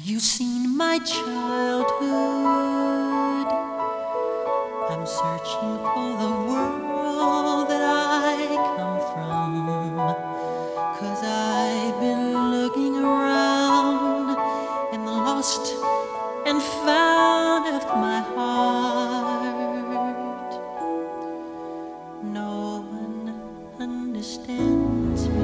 you seen my childhood? I'm searching for the world that I come from, 'cause I've been looking around in the lost and found of my heart. No one understands me.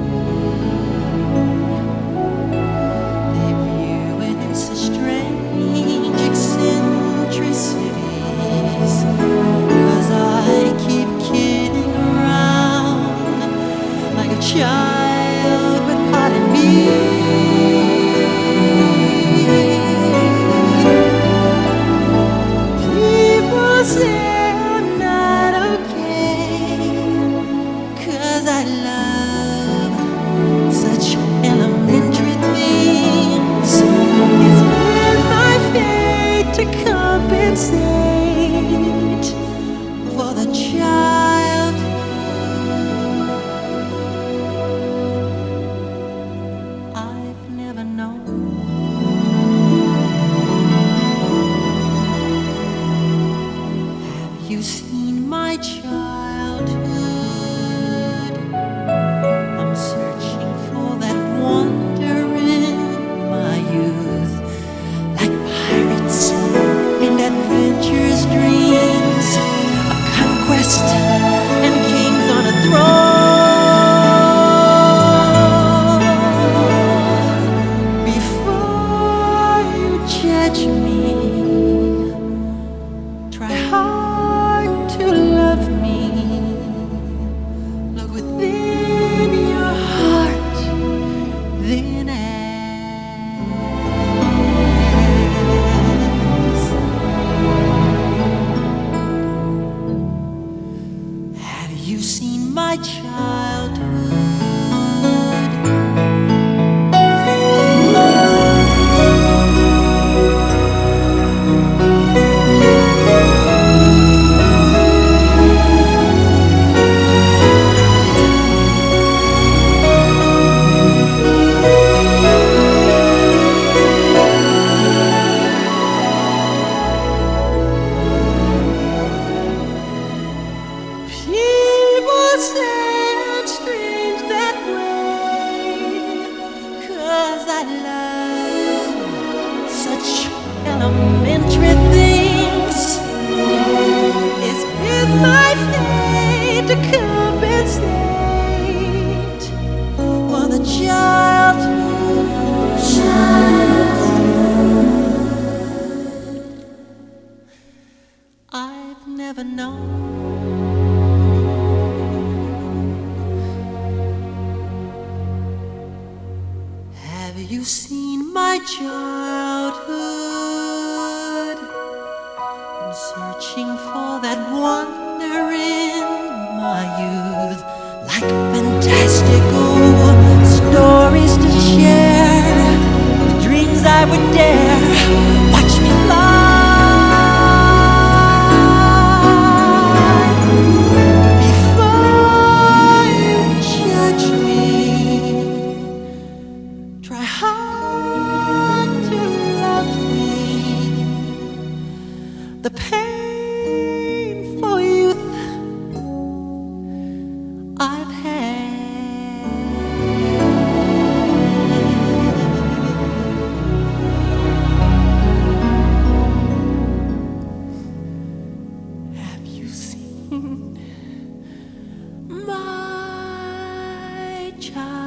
They view it as a strange eccentricities, 'cause I keep kidding around like a child, but pardon me. People say I'm not okay, 'cause I love such elementary things. It's been my fate to compensate for the child I've never known. Have you seen my childhood? I'm searching for that wonder in my youth, like pirates and adventurous dreams of conquest and kings on a throne. Before you judge me, try hard to love me. Look within your heart, then ask, have you seen my childhood? People say I'm strange that way, 'cause I love such elementary things. It's been my fate to compensate for the child I've never known. Have you seen my childhood? I'm searching for that wonder in my youth, like fantastical stories to share, with dreams I would dare. Watch me fly. Before you judge me, try hard to love me. The painful youth I've had. Have you seen my child?